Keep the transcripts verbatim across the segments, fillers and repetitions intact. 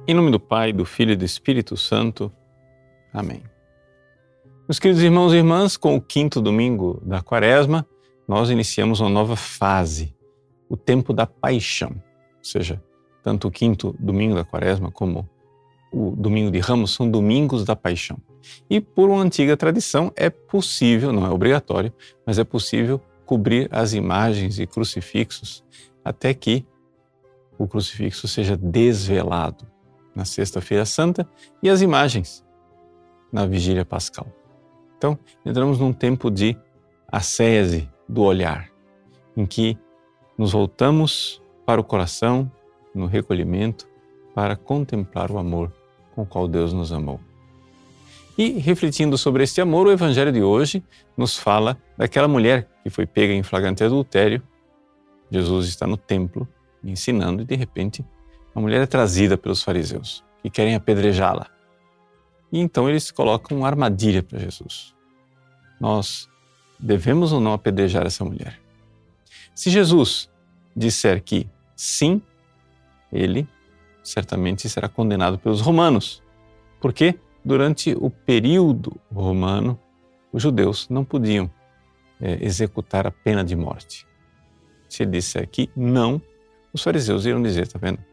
Em nome do Pai, do Filho e do Espírito Santo. Amém. Meus queridos irmãos e irmãs, com o quinto domingo da Quaresma, nós iniciamos uma nova fase, o tempo da paixão. Ou seja, tanto o quinto domingo da Quaresma como o domingo de Ramos são domingos da paixão. E por uma antiga tradição é possível, não é obrigatório, mas é possível cobrir as imagens e crucifixos até que o crucifixo seja desvelado na Sexta-feira Santa e as imagens na Vigília Pascal. Então, entramos num tempo de ascese do olhar, em que nos voltamos para o coração, no recolhimento, para contemplar o amor com o qual Deus nos amou. E, refletindo sobre este amor, o Evangelho de hoje nos fala daquela mulher que foi pega em flagrante adultério. Jesus está no templo ensinando e, de repente, a mulher é trazida pelos fariseus, que querem apedrejá-la. E então eles colocam uma armadilha para Jesus. Nós devemos ou não apedrejar essa mulher? Se Jesus disser que sim, ele certamente será condenado pelos romanos, porque durante o período romano, os judeus não podiam é, executar a pena de morte. Se ele disser que não, os fariseus irão dizer, está vendo?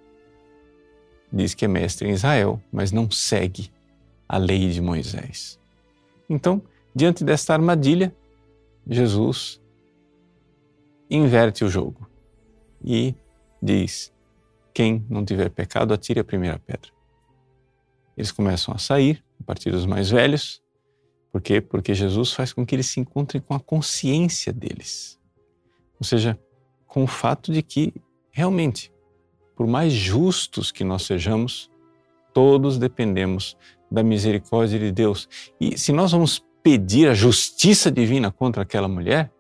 Diz que é mestre em Israel, mas não segue a lei de Moisés. Então, diante desta armadilha, Jesus inverte o jogo e diz: quem não tiver pecado, atire a primeira pedra. Eles começam a sair, a partir dos mais velhos. Por quê? Porque Jesus faz com que eles se encontrem com a consciência deles. Ou seja, com o fato de que, realmente, por mais justos que nós sejamos, todos dependemos da misericórdia de Deus. E se nós vamos pedir a justiça divina contra aquela mulher,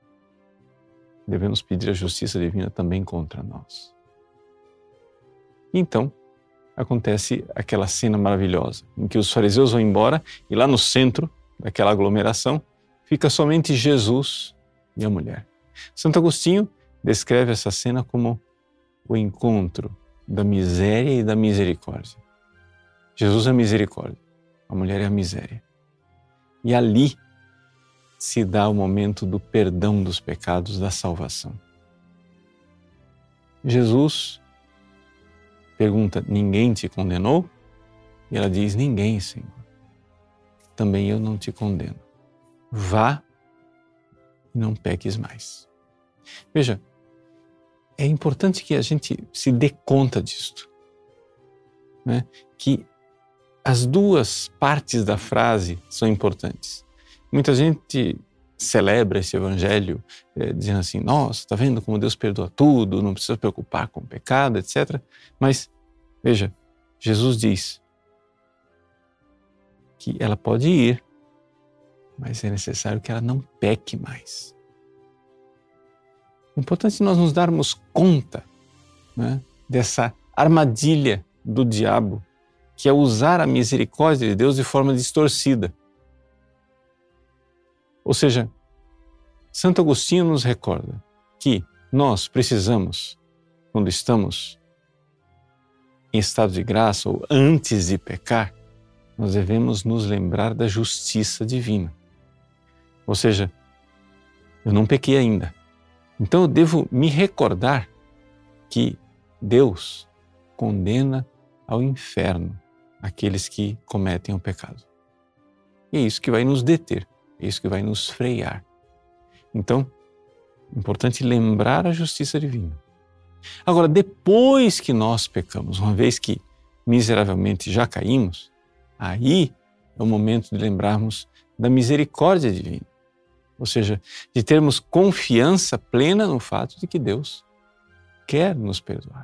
devemos pedir a justiça divina também contra nós. Então, acontece aquela cena maravilhosa, em que os fariseus vão embora e lá no centro daquela aglomeração fica somente Jesus e a mulher. Santo Agostinho descreve essa cena como o encontro da miséria e da misericórdia. Jesus é a misericórdia, a mulher é a miséria. E ali se dá o momento do perdão dos pecados, da salvação. Jesus pergunta: ninguém te condenou? E ela diz: ninguém, Senhor. Também eu não te condeno. Vá e não peques mais. Veja, é importante que a gente se dê conta disto, né? Que as duas partes da frase são importantes. Muita gente celebra esse evangelho é, dizendo assim: nossa, está vendo como Deus perdoa tudo, não precisa se preocupar com o pecado, etcétera. Mas, veja, Jesus diz que ela pode ir, mas é necessário que ela não peque mais. É importante nós nos darmos conta, né, dessa armadilha do diabo, que é usar a misericórdia de Deus de forma distorcida. Ou seja, Santo Agostinho nos recorda que nós precisamos, quando estamos em estado de graça ou antes de pecar, nós devemos nos lembrar da justiça divina. Ou seja, eu não pequei ainda. Então eu devo me recordar que Deus condena ao inferno aqueles que cometem o pecado. E é isso que vai nos deter, é isso que vai nos frear. Então, é importante lembrar a justiça divina. Agora, depois que nós pecamos, uma vez que miseravelmente já caímos, aí é o momento de lembrarmos da misericórdia divina. Ou seja, de termos confiança plena no fato de que Deus quer nos perdoar.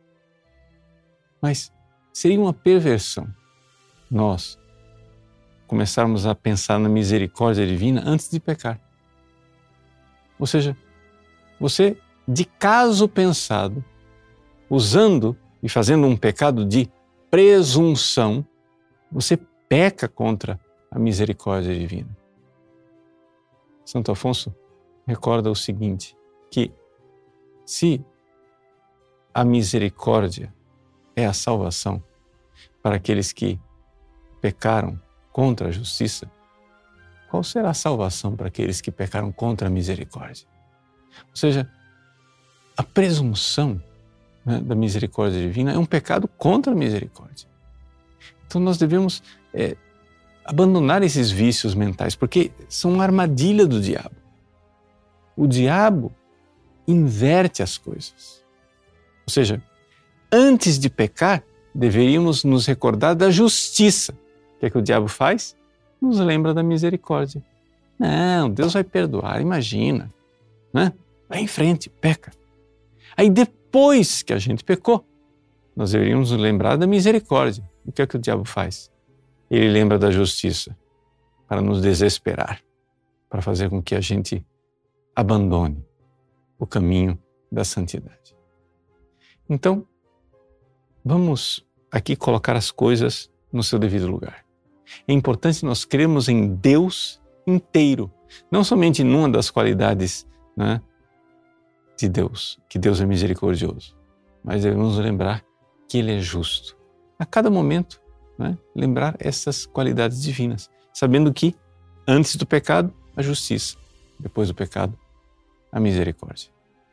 Mas seria uma perversão nós começarmos a pensar na misericórdia divina antes de pecar. Ou seja, você, de caso pensado, usando e fazendo um pecado de presunção, você peca contra a misericórdia divina. Santo Afonso recorda o seguinte, que se a misericórdia é a salvação, para aqueles que pecaram contra a justiça, qual será a salvação para aqueles que pecaram contra a misericórdia? Ou seja, a presunção, né, da misericórdia divina é um pecado contra a misericórdia. Então nós devemos é, abandonar esses vícios mentais, porque são uma armadilha do diabo. O diabo inverte as coisas. Ou seja, antes de pecar, deveríamos nos recordar da justiça. O que é que o diabo faz? Nos lembra da misericórdia. Não, Deus vai perdoar, imagina. Né? Vai em frente, peca. Aí depois que a gente pecou, nós deveríamos nos lembrar da misericórdia. O que é que o diabo faz? Ele lembra da justiça para nos desesperar, para fazer com que a gente abandone o caminho da santidade. Então, vamos aqui colocar as coisas no seu devido lugar. É importante nós crermos em Deus inteiro, não somente numa das qualidades, né, de Deus, que Deus é misericordioso, mas devemos lembrar que Ele é justo. A cada momento, né, lembrar essas qualidades divinas, sabendo que antes do pecado, a justiça, depois do pecado, a misericórdia.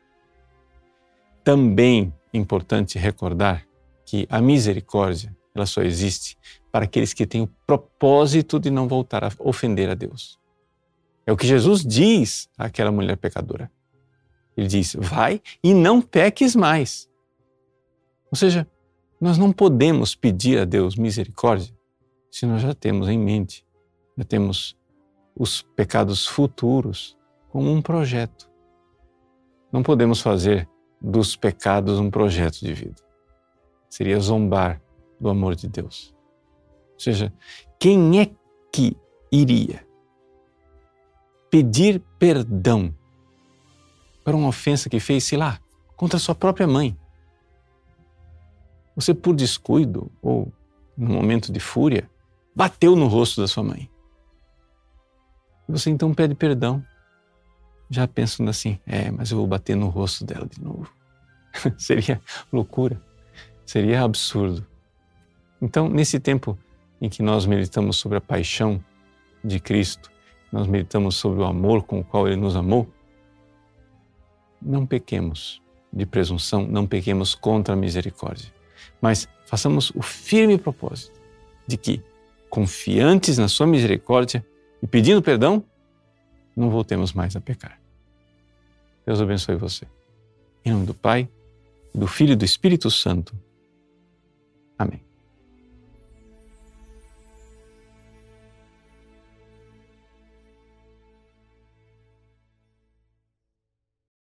Também é importante recordar que a misericórdia, ela só existe para aqueles que têm o propósito de não voltar a ofender a Deus. É o que Jesus diz àquela mulher pecadora. Ele diz, vai e não peques mais. Ou seja, nós não podemos pedir a Deus misericórdia se nós já temos em mente, já temos os pecados futuros como um projeto. Não podemos fazer dos pecados um projeto de vida. Seria zombar do amor de Deus. Ou seja, quem é que iria pedir perdão para uma ofensa que fez, sei lá, contra a sua própria mãe? Você, por descuido ou num momento de fúria, bateu no rosto da sua mãe. E você então pede perdão, já pensando assim, é, mas eu vou bater no rosto dela de novo. Seria loucura, seria absurdo. Então, nesse tempo em que nós meditamos sobre a paixão de Cristo, nós meditamos sobre o amor com o qual Ele nos amou, não pequemos de presunção, não pequemos contra a misericórdia, mas façamos o firme propósito de que, confiantes na sua misericórdia e pedindo perdão, não voltemos mais a pecar. Deus abençoe você. Em nome do Pai, do Filho e do Espírito Santo. Amém.